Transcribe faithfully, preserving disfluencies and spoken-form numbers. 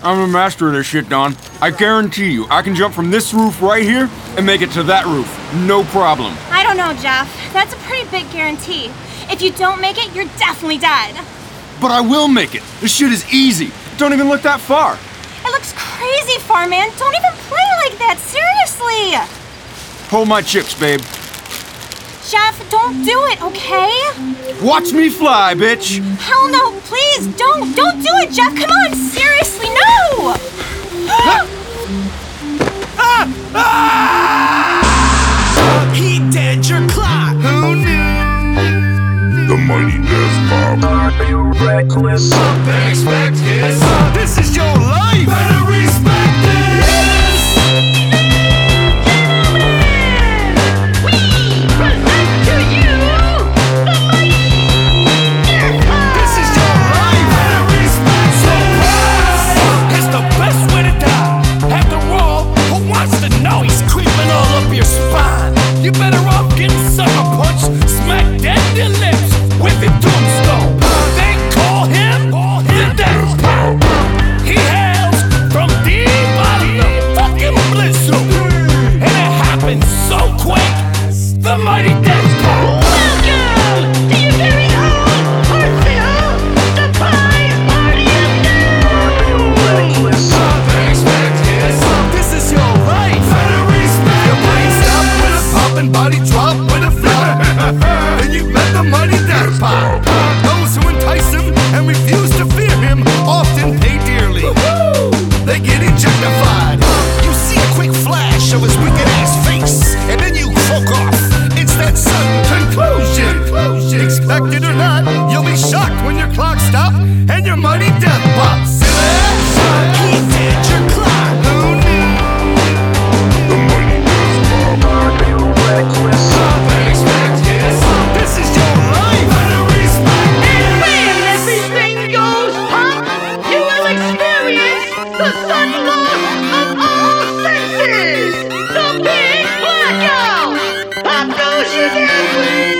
I'm a master of this shit, Don. I guarantee you, I can jump from this roof right here and make it to that roof. No problem. I don't know, Jeff. That's a pretty big guarantee. If you don't make it, you're definitely dead. But I will make it. This shit is easy. Don't even look that far. It looks crazy far, man. Don't even play like that. Seriously. Hold my chips, babe. Jeff, don't do it, okay? Watch me fly, bitch. Hell no, please, don't. Don't do it, Jeff. Come on, seriously, no! ah! Ah! He dead your clock. Who knew? The mighty Despop. Are you reckless? Something expect his. This is your life. Better respect this. You better off getting sucker punched, smack dead in your lips with a tombstone. They call him the Despop. He hails from deep out of the fucking blizzard, and it happens so quick. The mighty Despop. Welcome to your very own personal surprise party of news. Something expect his. This is your life. Better respect your brain stop with a pump and body drop with a flop. Then you let the mighty Despop. Those who entice him and refuse to fear him often pay dearly. They get ejectified. You see a quick flash of his wicked ass face, and then you croak off. It's that sudden conclusion. Expect it or not, you'll be shocked when your clock stops and your mighty Despop. He did your clock. Who knew? The mighty Despop. Are you reckless? Something expect his. This is your life. Better respect it. And when everything goes pop, you will experience the sudden loss of all senses. The big blackout. Pop goes your dead.